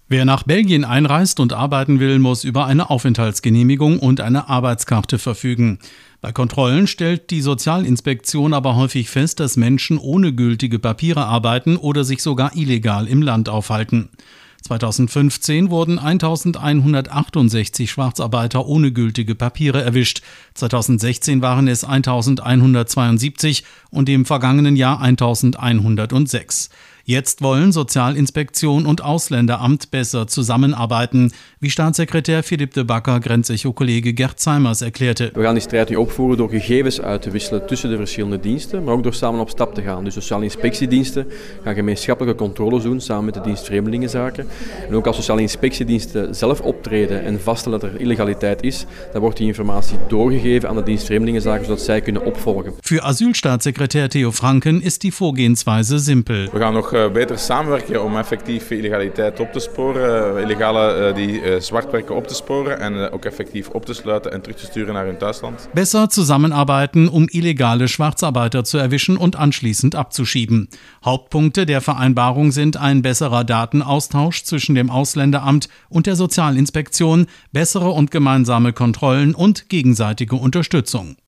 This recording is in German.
Wer nach Belgien einreist und arbeiten will, muss über eine Aufenthaltsgenehmigung und eine Arbeitskarte verfügen. Bei Kontrollen stellt die Sozialinspektion aber häufig fest, dass Menschen ohne gültige Papiere arbeiten oder sich sogar illegal im Land aufhalten. 2015 wurden 1168 Schwarzarbeiter ohne gültige Papiere erwischt. 2016 waren es 1172 und im vergangenen Jahr 1106. Jetzt wollen Sozialinspektion und Ausländeramt besser zusammenarbeiten, wie Staatssekretär Philippe de Backer Grensecho-Kollege Gert Zeimers erklärte. We gaan die strijd nu opvoeren door gegevens uit te wisselen tussen de verschillende diensten, maar ook door samen op stap te gaan. De sociale inspectiediensten gaan gemeenschappelijke controles doen samen met de dienst Vreemdelingenzaken. En ook als sociale inspectiediensten zelf optreden en vaststellen dat er illegaliteit is, dan wordt die informatie doorgegeven aan de dienst Vreemdelingenzaken, zodat zij kunnen opvolgen. Für Asylstaatssekretär Theo Franken ist die Vorgehensweise simpel. We gaan nog beter samenwerken om effectief illegaliteit op te sporen, illegale die zwart werken op te sporen en ook effectief op te sluiten en terug te sturen naar hun thuisland. Besser zusammenarbeiten, um illegale Schwarzarbeiter zu erwischen und anschließend abzuschieben. Hauptpunkte der Vereinbarung sind ein besserer Datenaustausch zwischen dem Ausländeramt und der Sozialinspektion, bessere und gemeinsame Kontrollen und gegenseitige Unterstützung.